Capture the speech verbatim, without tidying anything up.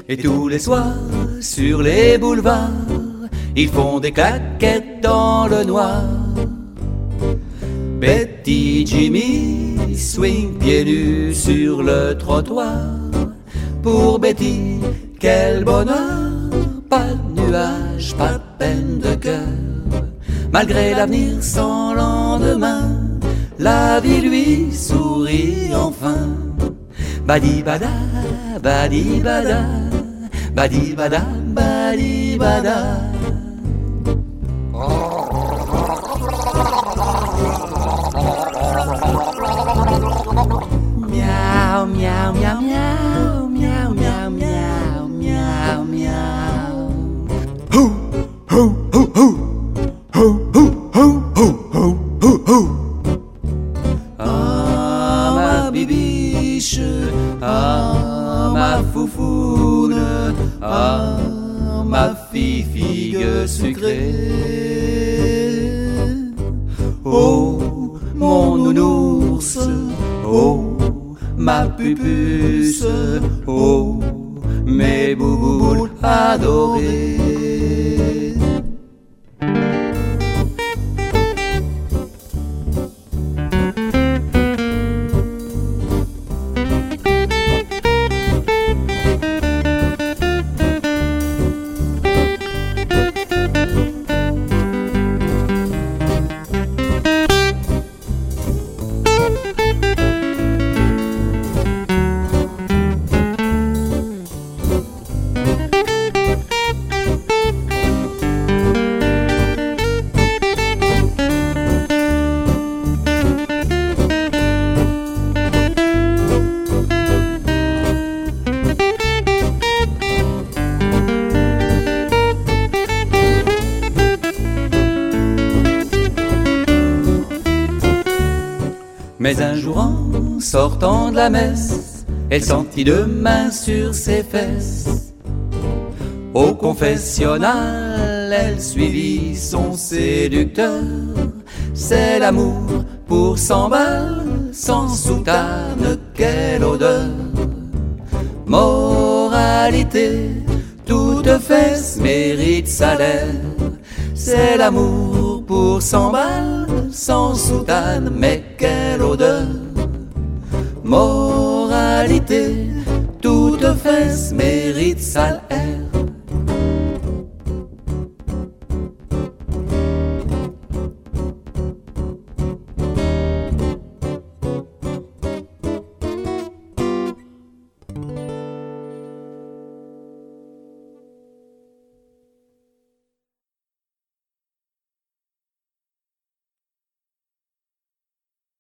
Et tous les soirs, sur les boulevards, ils font des claquettes dans le noir. Betty, Jimmy, swing pieds nus sur le trottoir. Pour Betty, quel bonheur, pas de nuages, pas de peine de cœur. Malgré l'avenir sans lendemain, la vie lui sourit enfin. Badi bada, badi bada, badi bada, badi bada. Miaou, miaou, miaou, miaou, miaou, miaou, miaou, miaou, miaou. Hou, hou, hou, hou. Hou, hou, hou, hou, hou, hou, hou. Ah, ma bibiche, ah, ma foufoune, ah, ma fille figue sucrée. Oh, mon nounours, oh, ma pupuce, oh, mes bouboules adorées. Mais un jour en sortant de la messe, elle sentit deux mains sur ses fesses. Au confessionnal, elle suivit son séducteur. C'est l'amour pour cent balles, sans soutane, quelle odeur. Moralité, toute fesse mérite salaire. C'est l'amour pour cent balles, sans soutane, mais quelle odeur. Moralité, toute fesse mérite salaire.